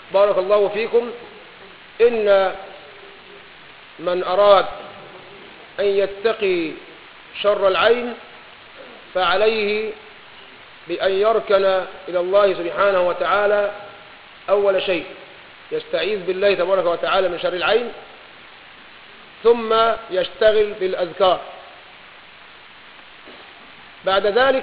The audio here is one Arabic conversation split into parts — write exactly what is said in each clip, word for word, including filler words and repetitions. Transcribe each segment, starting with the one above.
بارك الله فيكم. إن من أراد أن يتقي شر العين فعليه بأن يركن إلى الله سبحانه وتعالى أول شيء، يستعيذ بالله تبارك وتعالى من شر العين، ثم يشتغل بالأذكار. بعد ذلك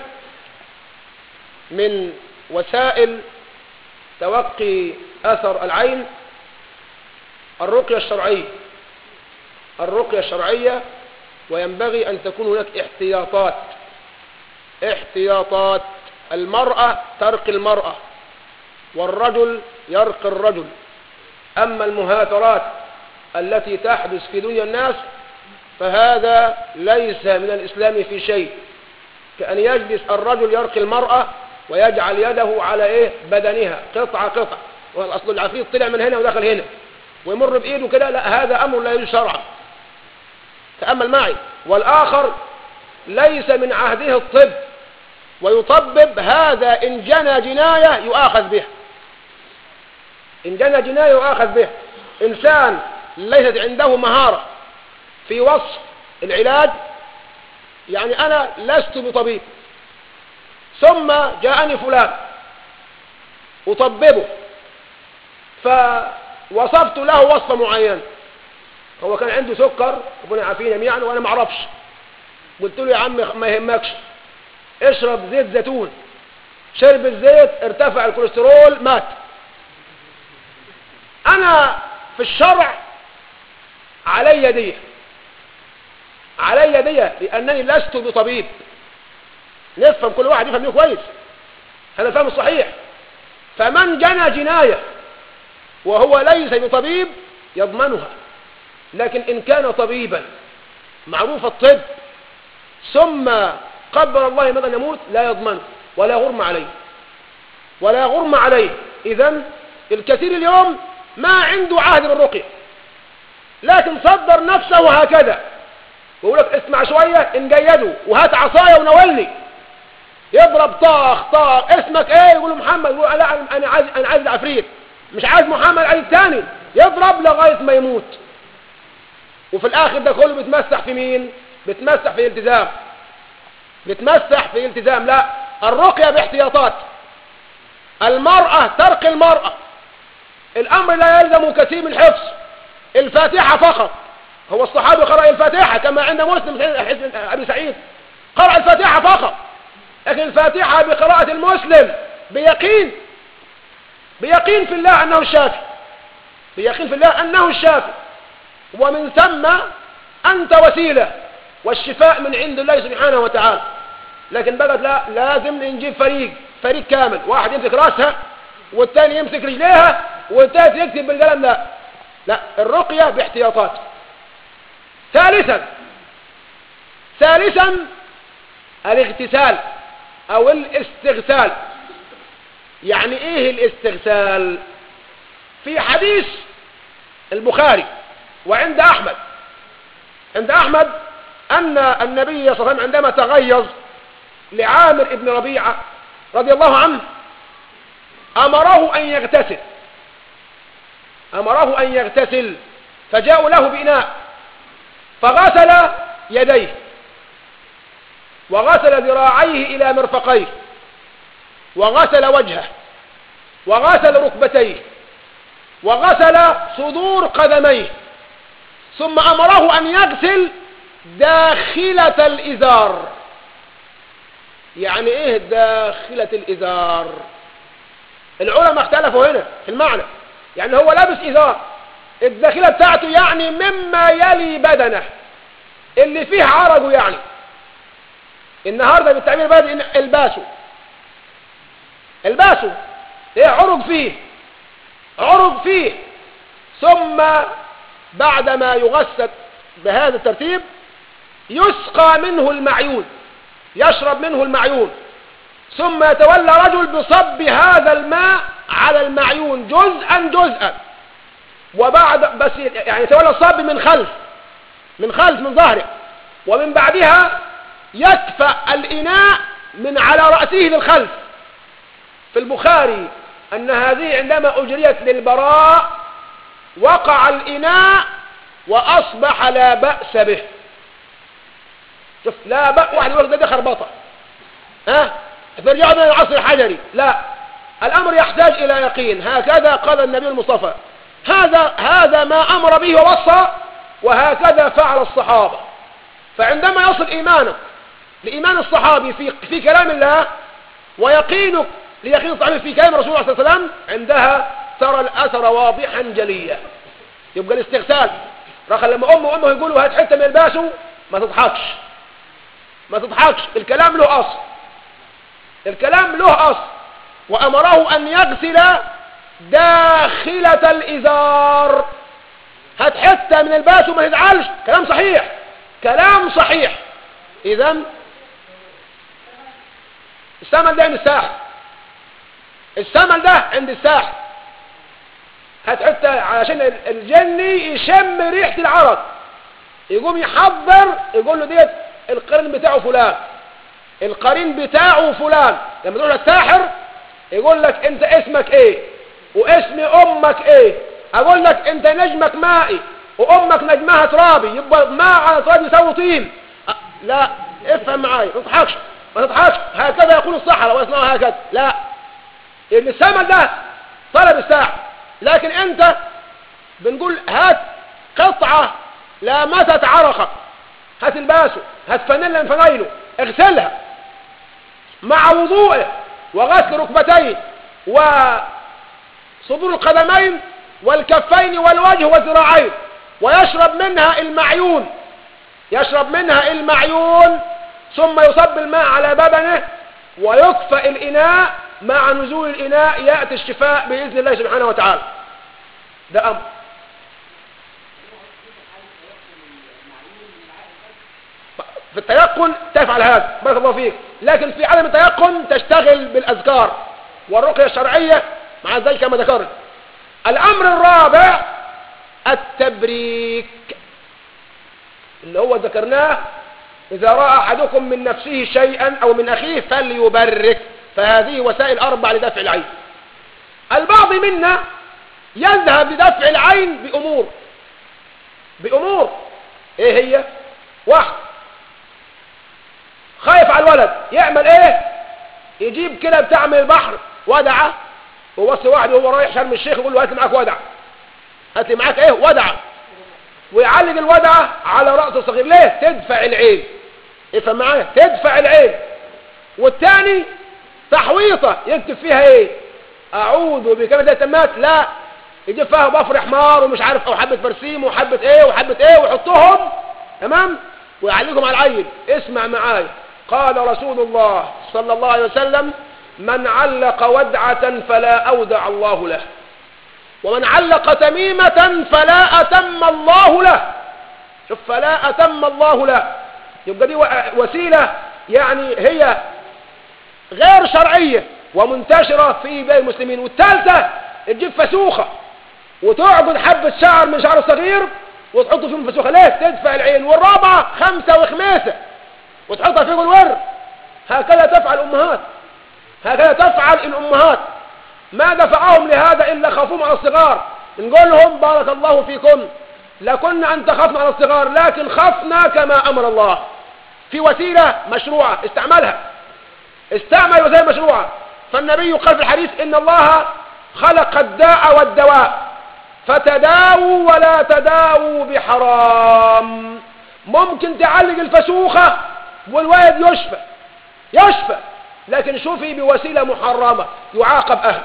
من وسائل توقي أثر العين الرقية الشرعية الرقية الشرعية وينبغي أن تكون هناك احتياطات احتياطات المرأة ترقي المرأة، والرجل يرقي الرجل. أما المهاترات التي تحدث في دنيا الناس فهذا ليس من الإسلام في شيء، كأن يجلس الرجل يرقي المرأة ويجعل يده على إيه بدنها قطعة قطعة، والأصل العفريت طلع من هنا ودخل هنا ويمر بإيده كده، لا، هذا أمر لا يجوز شرعا. تأمل معي. والآخر ليس من عهده الطب ويطبب، هذا إن جنى جناية يؤاخذ بها إن جنى جناية يؤاخذ بها. إنسان ليست عنده مهارة في وصف العلاج، يعني أنا لست بطبيب ثم جاءني فلان أطببه فوصفت له وصفة معينة، هو كان عنده سكر ربنا يعافينا جميعا وأنا ما اعرفش، قلت له يا عم ما يهمكش اشرب زيت زيتون، شرب الزيت ارتفع الكوليسترول مات. أنا في الشرع علي دية علي دية لأنني لست بطبيب. نفهم، كل واحد يفهم منه كويس، هذا فهم الصحيح. فمن جنى جناية وهو ليس بطبيب يضمنها، لكن إن كان طبيبا معروف الطب ثم قدر الله ماذا يموت لا يضمنه ولا غرم عليه ولا غرم عليه. إذن الكثير اليوم ما عنده عهد بالرقية، لكن صدر نفسه هكذا ويقول لك اسمع شوية ان جيده وهات عصاية ونولني، يضرب طاخ طاخ، اسمك ايه؟ يقول له محمد، يقول لا انا عايز انا عايز العفريت، مش عايز محمد، عايز الثاني، يضرب لغاية ما يموت. وفي الاخر ده كله بيتمسح في مين؟ بيتمسح في التزام بيتمسح في التزام. لا، الرقية باحتياطات. المرأة ترقي المرأة، الامر لا يلزم كثير من الحفظ، الفاتحة فقط. هو الصحابي قرأ الفاتحة كما عند مسلم ابي سعيد قرأ الفاتحة فقط، لكن الفاتحة بقراءة المسلم بيقين بيقين في الله انه الشافي بيقين في الله انه الشافي ومن ثم انت وسيلة والشفاء من عند الله سبحانه وتعالى. لكن بقت لا، لازم نجيب فريق فريق كامل، واحد يمسك راسها والثاني يمسك رجليها والثالث يكتب بالقلم. لا لا، الرقية باحتياطات. ثالثا ثالثا الاغتسال او الاستغسال. يعني ايه الاستغسال؟ في حديث البخاري وعند احمد عند احمد ان النبي صلى الله عليه وسلم عندما تغيظ لعامر ابن ربيعة رضي الله عنه امره ان يغتسل امره ان يغتسل فجاءوا له بإناء فغسل يديه وغسل ذراعيه إلى مرفقيه وغسل وجهه وغسل ركبتيه وغسل صدور قدميه، ثم أمره أن يغسل داخلة الإزار. يعني إيه داخلة الإزار؟ العلماء اختلفوا هنا في المعنى. يعني هو لابس إزار، الداخلة بتاعته يعني مما يلي بدنه، اللي فيه عرجه، يعني النهاردة بالتعبير بدأ الباسه الباسه ايه عرج فيه عرج فيه ثم بعدما يغسل بهذا الترتيب يسقى منه المعيون، يشرب منه المعيون، ثم يتولى رجل بصب هذا الماء على المعيون جزءا جزءا، وبعد بس يعني يتولى الصب من خلف من خلف من ظهره، ومن بعدها يدفع الإناء من على رأسه للخلف. في البخاري أن هذه عندما أجريت للبراء وقع الإناء وأصبح لا بأس به. شوف، لا بأس. واحد يقول ده خربطة، ها ترجعوا من العصر الحجري. لا، الأمر يحتاج إلى يقين. هكذا قال النبي المصطفى، هذا هذا ما أمر به ووصى، وهكذا فعل الصحابة. فعندما يصل إيمانك لإيمان الصحابي في في كلام الله، ويقينك ليقين الصحابي في كلام رسول الله صلى الله عليه وسلم، عندها ترى الأثر واضحا جليا. يبقى الاستغسال رخل لما أمه وأمه يقولوا هات حتة من الباسو، ما تضحكش ما تضحكش الكلام له أصل، الكلام له أصل. وأمره أن يغسل داخلة الإزار، هات حتة من الباسو ما تزعلش، كلام صحيح كلام صحيح. إذن السمل ده عند الساحر، السمل ده عند الساحر. هات حتة عشان الجني يشم ريحة العرق، يقوم يحضر يقول له ديت القرين بتاعه فلان، القرين بتاعه فلان. لما تروح للساحر يقول لك انت اسمك ايه واسم امك ايه، اقول لك انت نجمك مائي وامك نجمها ترابي، يبقى ماء على تراب يساوي طين. أه لا، افهم معايا، ما تضحكش ما تضحكش. هكذا يقول الصحراء ويصنعوا هكذا. لا، ان السمل ده طلب الساحر، لكن انت بنقول هات قطعة لامست عرقك، هات الباسو، هات فانيلا من فنايله، اغسلها مع وضوءه وغسل ركبتيه وصدور القدمين والكفين والوجه والذراعين، ويشرب منها المعيون يشرب منها المعيون ثم يصب الماء على بدنه ويكفأ الإناء. مع نزول الإناء يأتي الشفاء بإذن الله سبحانه وتعالى. ده أمر. في التيقن تفعل هذا، بارك الله فيك، لكن في عدم التيقن تشتغل بالأذكار والرقية الشرعية مع ذلك كما ذكرت. الأمر الرابع التبريك، اللي هو ذكرناه، إذا رأى أحدكم من نفسه شيئا أو من أخيه فليبرك. فهذه وسائل أربع لدفع العين. البعض منا يذهب لدفع العين بأمور بأمور إيه هي؟ واحد خايف على الولد، يعمل إيه؟ يجيب كده بتاع من البحر ودعة، ووصي واحد وهو رايح شرم الشيخ يقول له هات لي معاك ودعة، هات لي معاك إيه؟ ودعة، ويعلق الودعة على رأس الصغير. ليه؟ تدفع العين. افهم معايا، تدفع العين. والثاني تحويطة يكتب فيها ايه؟ اعوذ بكلمة التمات. لا، يجيب فيها بفر حمار ومش عارف او حبة برسيم وحبة ايه وحبة ايه ويحطهم تمام ويعلقهم على العين. اسمع معايا، قال رسول الله صلى الله عليه وسلم: من علق ودعة فلا اودع الله له، ومن علق تميمة فلا أتم الله له. شوف، فلا أتم الله له، يبقى دي وسيلة يعني هي غير شرعية ومنتشرة في بين المسلمين. والثالثة تجيب فسوخة وتعقد حبة شعر من شعر الصغير وتحطه فيه الفسوخة. ليه؟ تدفع العين. والرابعة خمسة وخميسة وتحطها فيه الور. هكذا تفعل الأمهات، هكذا تفعل الأمهات. ما دفعهم لهذا إلا خوفهم على الصغار. نقول لهم بارك الله فيكم، لكنا أن تخافنا على الصغار، لكن خفنا كما أمر الله. في وسيلة مشروعة استعملها، استعمل وسيلة مشروعة. فالنبي قال في الحديث: إن الله خلق الداء والدواء فتداووا ولا تداووا بحرام. ممكن تعلق الفسوخة والولد يشفى يشفى لكن شوفي بوسيلة محرمة يعاقب أهله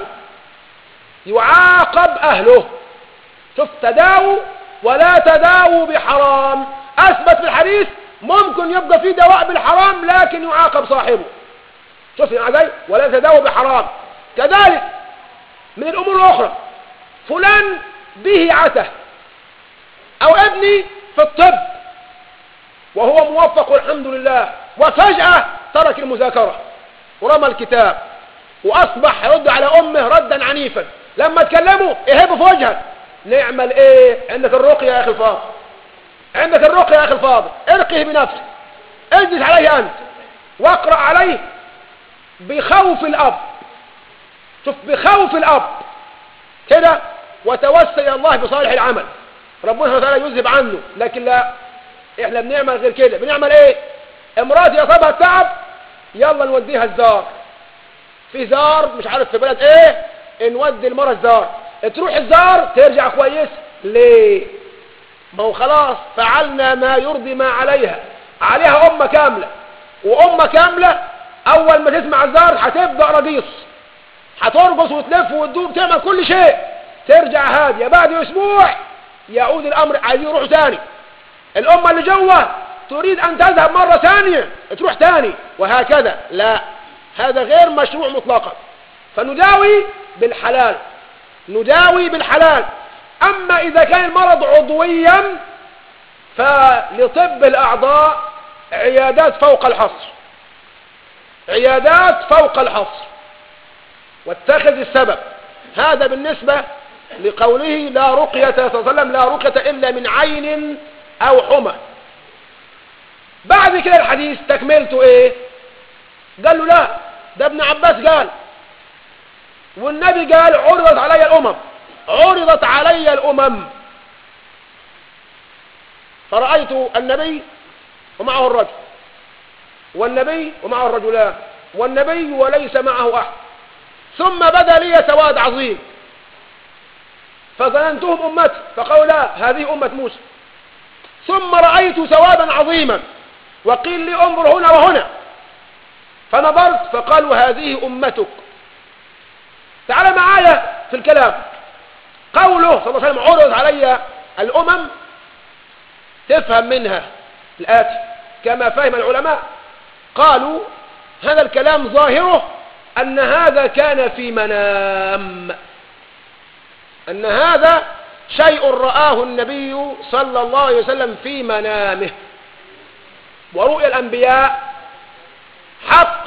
يعاقب أهله. شوف، تداووا ولا تداووا بحرام. أثبت في الحديث ممكن يبقى فيه دواء بالحرام لكن يعاقب صاحبه. شوف يا عزيز، ولا تداووا بحرام. كذلك من الأمور الأخرى، فلان به عته أو ابني في الطب وهو موفق والحمد لله، وفجأة ترك المذاكرة ورمى الكتاب وأصبح يرد على أمه ردا عنيفا. لما تكلموا يهب في وجهك. نعمل إيه؟ عندك الرقية يا أخي الفاضل، عندك الرقية يا أخي الفاضل. ارقه بنفسك، اجلس عليه أنت واقرأ عليه بخوف الأب. شوف بخوف الأب كده وتوسل إلى الله بصالح العمل، ربنا سبحانه وتعالى يذهب عنه. لكن لا، احنا بنعمل غير كده. بنعمل ايه؟ امرأتي اصابها التعب، يلا نوديها الزار، في زار مش عارف في بلد ايه، نودي المرة الزار، تروح الزار ترجع كويس. ليه؟ ما هو خلاص فعلنا ما يرضي ما عليها، عليها أمة كاملة، وأمة كاملة أول ما تسمع الزار هتبدأ رقيص، هترقص وتلف وتدور تعمل كل شيء، ترجع هادية. بعد أسبوع يعود الأمر، عايزين يروحوا ثاني. الأمة اللي جوه تريد أن تذهب مرة ثانية تروح ثاني، وهكذا. لا، هذا غير مشروع مطلقا. فنداوي بالحلال، نداوي بالحلال. أما إذا كان المرض عضويا فلطب الأعضاء عيادات فوق الحصر، عيادات فوق الحصر، واتخذ السبب. هذا بالنسبة لقوله لا رقية صلى الله عليه وسلم، لا رقية إلا من عين أو حمى. بعد كده الحديث تكملته إيه؟ قال له لا، ده ابن عباس قال، والنبي قال عرضت علي الأمم، عرضت علي الأمم فرأيت النبي ومعه الرجل، والنبي ومعه الرجلان، والنبي وليس معه أحد، ثم بدا لي سواد عظيم فظننتهم أمتي فقالوا لا، هذه أمة موسى. ثم رأيت سوادا عظيما وقيل لي انظر هنا وهنا، فنظرت فقالوا هذه أمتك. تعال معايا في الكلام. قوله صلى الله عليه وسلم عرض علي الأمم، تفهم منها الآتي كما فهم العلماء. قالوا هذا الكلام ظاهره أن هذا كان في منام، أن هذا شيء رآه النبي صلى الله عليه وسلم في منامه، ورؤيا الأنبياء حق.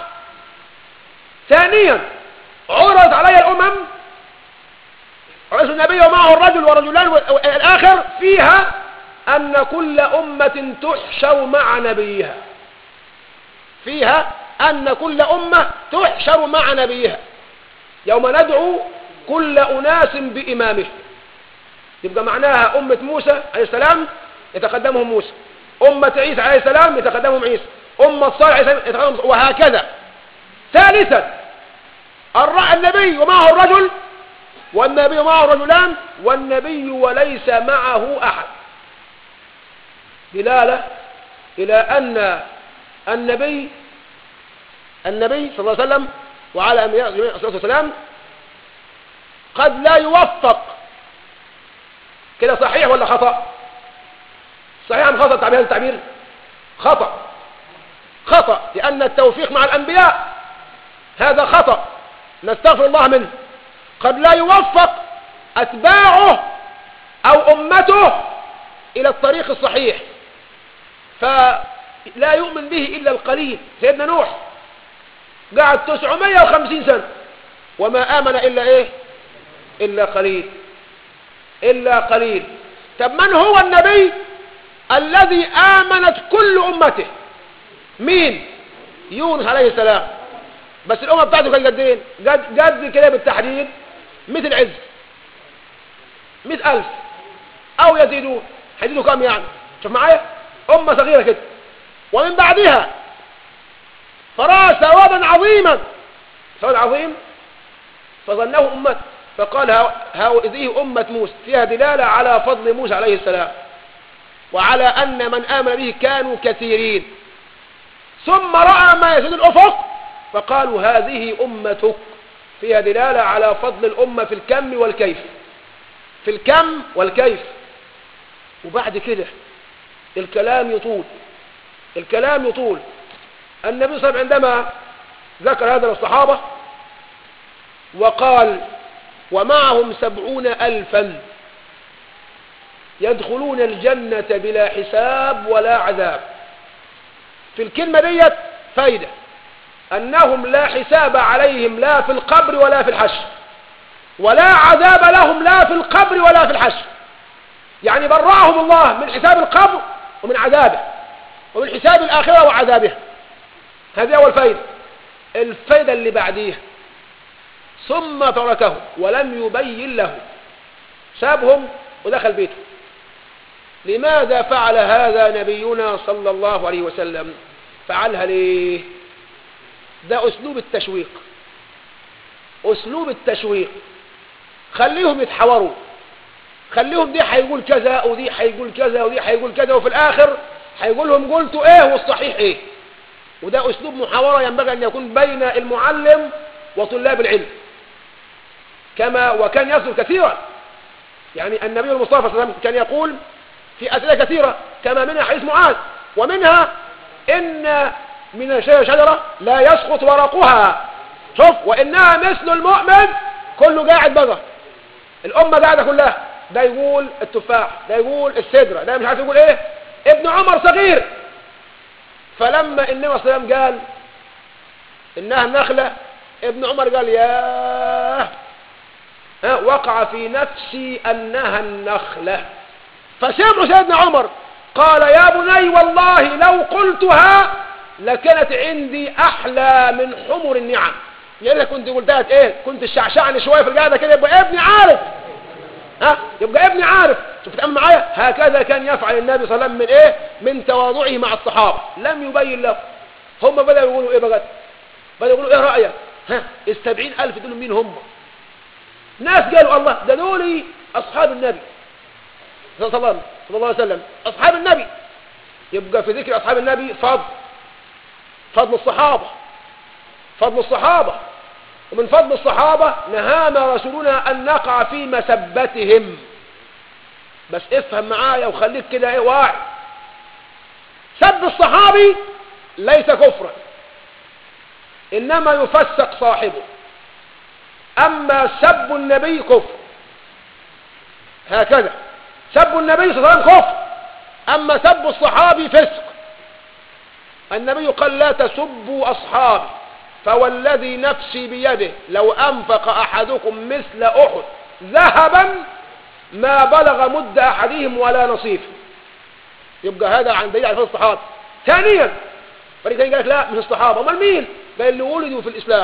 ثانيا عرض علي الأمم، رأس النبي ومعه الرجل ورجلان الآخر، فيها أن كل أمة تحشر مع نبيها، فيها أن كل أمة تحشر مع نبيها يوم ندعو كل أناس بإمامه. يبقى معناها أمة موسى عليه السلام يتقدمهم موسى، أمة عيسى عليه السلام يتقدمهم عيسى، أمة صالح عليه السلام يتقدمهم، وهكذا. ثالثا النبي ومعه الرجل، والنبي معه رجلان، والنبي وليس معه أحد، دلالة إلى أن النبي النبي صلى الله عليه وسلم وعلى أنبياء الصلاة والسلام قد لا يوفق. كده صحيح ولا خطأ؟ صحيح أم خطأ تعبير؟ هذا التعبير خطأ، خطأ، لأن التوفيق مع الأنبياء هذا خطأ نستغفر الله منه. قد لا يوفق أتباعه أو أمته إلى الطريق الصحيح، فلا يؤمن به إلا القليل. سيدنا نوح قعد تسعمائة وخمسين سنة وما آمن إلا إيه؟ إلا قليل، إلا قليل. طب من هو النبي الذي آمنت كل أمته؟ مين؟ يونس عليه السلام. بس الأمة بتاعته كانت قد إيه؟ قد قد كده بالتحديد مثل عز، مئة ألف أو يزيدون. هيزيدوا كم يعني؟ شوف معايا، أمة صغيرة كده. ومن بعدها فرأى سوادا عظيما، سواد عظيم فظنه أمة، فقال هذه أمة موسى، فيها دلالة على فضل موسى عليه السلام وعلى أن من آمن به كانوا كثيرين. ثم رأى ما يزيد الأفق فقالوا هذه أمتك، فيها دلالة على فضل الأمة في الكم والكيف، في الكم والكيف. وبعد كده الكلام يطول، الكلام يطول. النبي صلى الله عليه وسلم عندما ذكر هذا للصحابة وقال ومعهم سبعون ألفا يدخلون الجنة بلا حساب ولا عذاب، في الكلمة ديت فايدة، أنهم لا حساب عليهم لا في القبر ولا في الحشر، ولا عذاب لهم لا في القبر ولا في الحشر. يعني برأهم الله من حساب القبر ومن عذابه، ومن حساب الآخرة وعذابه. هذه أول فايدة. الفايدة اللي بعديها ثم تركهم ولم يبين له، سابهم ودخل بيته. لماذا فعل هذا نبينا صلى الله عليه وسلم؟ فعلها ليه؟ ده أسلوب التشويق، أسلوب التشويق. خليهم يتحوروا، خليهم دي هيقول كذا ودي هيقول كذا ودي هيقول كذا، وفي الآخر هيقول لهم قلتوا ايه والصحيح ايه. وده أسلوب محاورة ينبغي أن يكون بين المعلم وطلاب العلم، كما وكان يصدر كثيرا. يعني النبي المصطفى صلى الله عليه وسلم كان يقول في أسئلة كثيرة، كما منها حديث معاذ، ومنها إن من الشجرة شجرة لا يسقط ورقها، شوف، وإنها مثل المؤمن كله قاعد بقى، الأمة قاعدة كلها، ده يقول التفاح، ده يقول السدرة، ده مش عارف يقول ايه. ابن عمر صغير، فلما النبي صلى الله عليه وسلم قال إنها النخلة، ابن عمر قال ياه، ها وقع في نفسي أنها النخلة. فسمعوا سيدنا عمر قال يا بني والله لو قلتها لكانت عندي أحلى من حمر النعم. يعني كنت قلتها ايه، كنت الشعشعني شوية في القعدة كده، يبقى ابني عارف، ها يبقى ابني عارف. شوف تأمل معايا، هكذا كان يفعل النبي صلى الله عليه وسلم من ايه، من تواضعه مع الصحابة، لم يبين له. هم بدأوا يقولوا ايه بقى، بدأوا يقولوا ايه رأيك، ها السبعين ألف دول مين هم؟ ناس قالوا الله ده دول أصحاب النبي صلى الله عليه وسلم، أصحاب النبي. يبقى في ذكر أصحاب النبي فضل فضل الصحابة، فضل الصحابة. ومن فضل الصحابة نهانا رسولنا أن نقع في مسبتهم. بس افهم معايا وخليك كده ايه واعي، سب الصحابي ليس كفرا، إنما يفسق صاحبه. أما سب النبي كفر، هكذا سب النبي صلى الله عليه وسلم كفر، أما سب الصحابي فسق. النبي قال لا تسبوا أصحابي فوالذي نفسي بيده لو أنفق أحدكم مثل أحد ذهبا ما بلغ مد أحدهم ولا نصيف. يبقى هذا عن دليل على فضل الصحابة. ثانيا فريق ثاني قال لك لا مش الصحابة، امال مين؟ قال اللي ولدوا في الإسلام.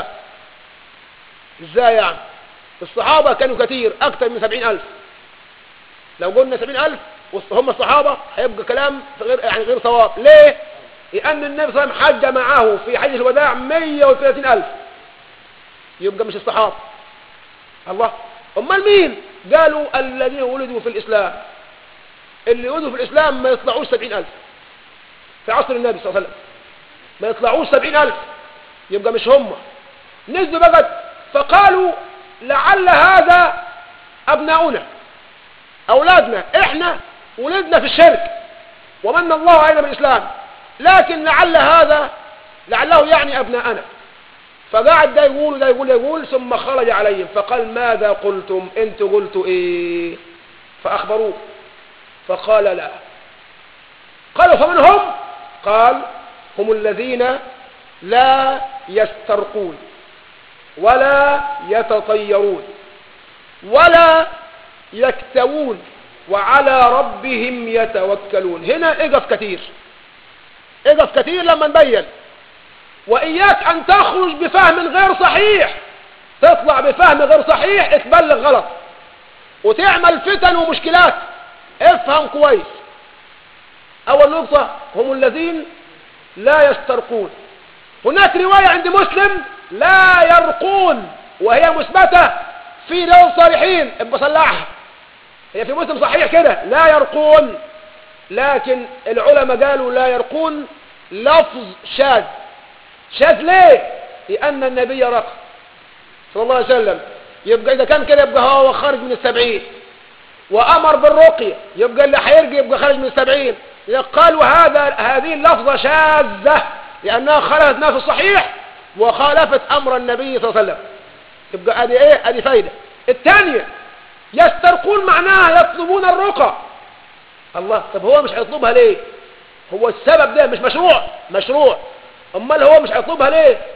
ازاي يعني؟ الصحابة كانوا كثير أكثر من سبعين ألف. لو قلنا سبعين ألف هم الصحابة هيبقى كلام غير يعني غير صواب. ليه؟ لأن النبي صلى الله عليه وسلم حج معه في حج الوداع مئة وثلاثين ألف، يبقى مش الصحابة. الله، امال مين؟ قالوا الذين ولدوا في الإسلام. اللي ولدوا في الإسلام ما يطلعوش سبعين ألف في عصر النبي صلى الله عليه وسلم، ما يطلعوش سبعين ألف، يبقى مش هم. نزلوا بقى فقالوا لعل هذا أبناؤنا، أولادنا، إحنا ولدنا في الشرك ومن الله علينا بالإسلام، لكن لعل هذا لعله يعني أبناءنا. فقعد ده يقول ده يقول يقول ثم خرج عليهم فقال ماذا قلتم؟ انتوا قلتوا ايه؟ فأخبروه فقال لا. قالوا فمن هم؟ قال هم الذين لا يسترقون ولا يتطيرون ولا يكتوون وعلى ربهم يتوكلون. هنا اقف كثير، اقف كثير لما نبين. وإياك أن تخرج بفهم غير صحيح، تطلع بفهم غير صحيح تبلغ غلط وتعمل فتن ومشكلات. افهم كويس. أول نقطة هم الذين لا يسترقون. هناك رواية عند مسلم لا يرقون وهي مثبتة في لون صالحين، ابقى صلحها، هي في مسلم صحيح كده لا يرقون، لكن العلماء قالوا لا يرقون لفظ شاذ. شاذ ليه؟ لأن النبي رق صلى الله عليه وسلم. يبقى إذا كان كده يبقى هو خارج من السبعين، وأمر بالرقية، يبقى اللي هيرقي يبقى خارج من السبعين. قالوا هذا هذه اللفظة شاذة لأنها خالفت ما في الصحيح وخالفت أمر النبي صلى الله عليه وسلم. يبقى ادي ايه؟ ادي فايدة. الثانية يسترقون معناها يطلبون الرقى. الله، طب هو مش هيطلبها ليه؟ هو السبب ده مش مشروع؟ مشروع. امال هو مش هيطلبها ليه؟